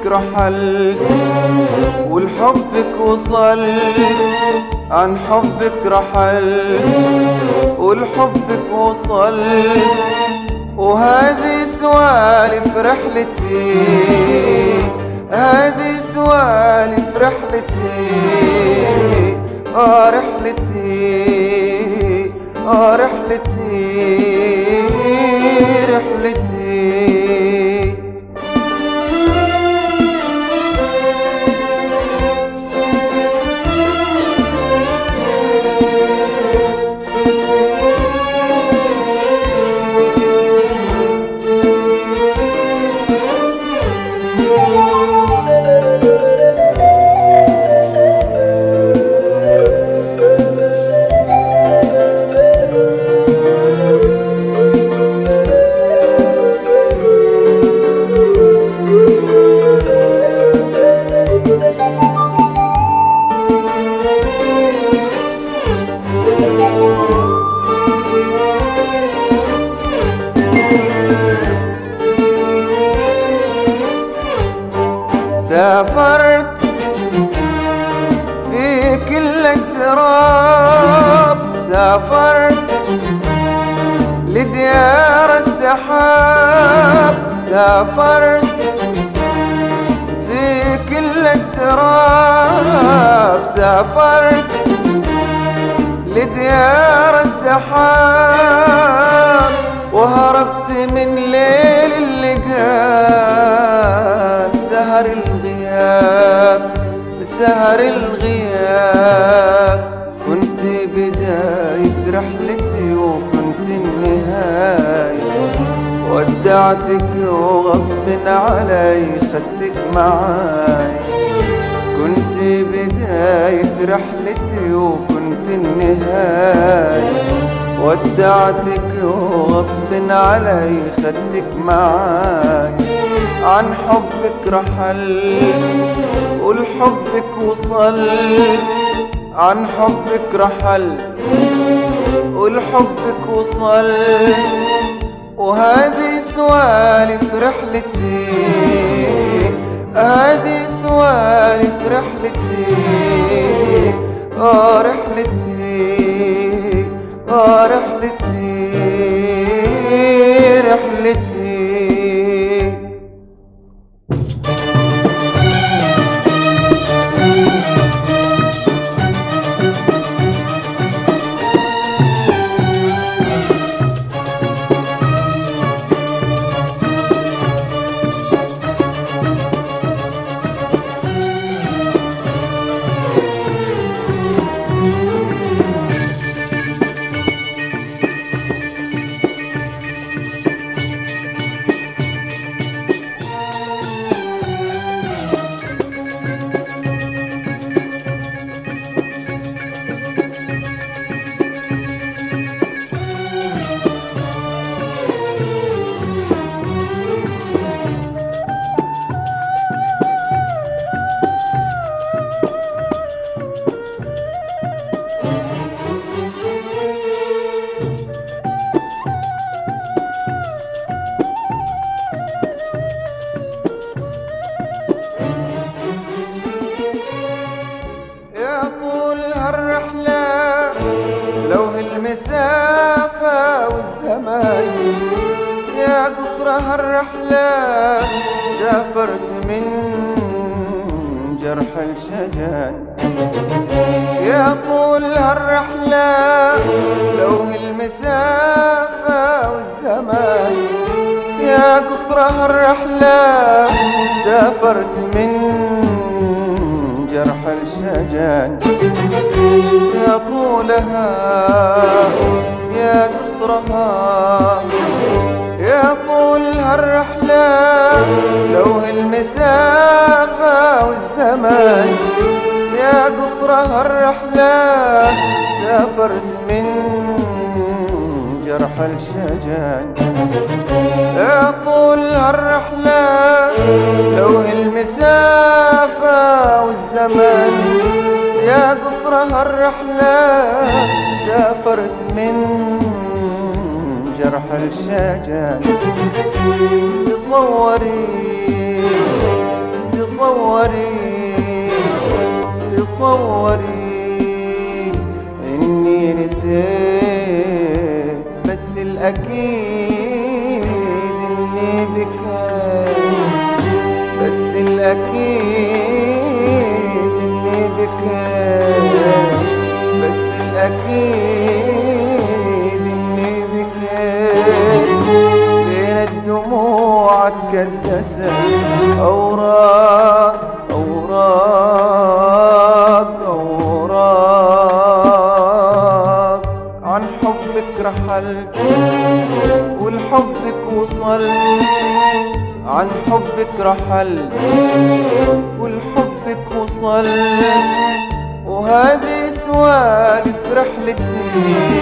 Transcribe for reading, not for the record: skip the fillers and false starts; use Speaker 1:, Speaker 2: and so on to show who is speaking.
Speaker 1: رحل ولحبك وصل، عن حبك رحل ولحبك وصل، وهذه سوالف رحلتي، هذه سوالف رحلتي، رحلتي رحلتي رحلتي. سافرت في كل اغتراب، سافرت لديار السحاب، سافرت في كل اغتراب، سافرت لديار السحاب، وهربت من ليل اللقاء، سهر الغياب، سهر الغياب. كنت بداية رحلتي وكنت النهاية، ودعتك وغصب علي خدتك معاي. كنت بداية رحلتي وكنت النهاية، ودعتك وغصب علي خدتك معاي. عن حبك رحل ولحبك وصل، عن حبك رحل ولحبك وصل، وهذه سوالف رحلتي، هذه سوالف رحلتي، رحلتي رحلتي رحلتي. المسافة والزمان، يا قصر هالرحلة سافرت من جرح الشجن. يا طول هالرحلة لوه المسافة والزمان، يا قصر هالرحلة سافرت من جرح الشجن. يا طولها يا قصرها، يا طول هالرحلة لوه المسافة والزمان، يا قصر هالرحلة سافرت من جرح الشجن. يا طول هالرحلة لوه المسافة والزمان، يا قصر هالرحلة سافرت من جرح الشجن. تصوري تصوري إني نسيت، بس الأكيد إني بكيت، بس الأكيد إني بكيت، بس الأكيد إني بكيت. بين الدموع تكدست أوراق أوراق أوراق، عن حبك رحلت ولحبك وصل، عن حبك رحلت ولحبك وصل، وهذه سوالف رحلتي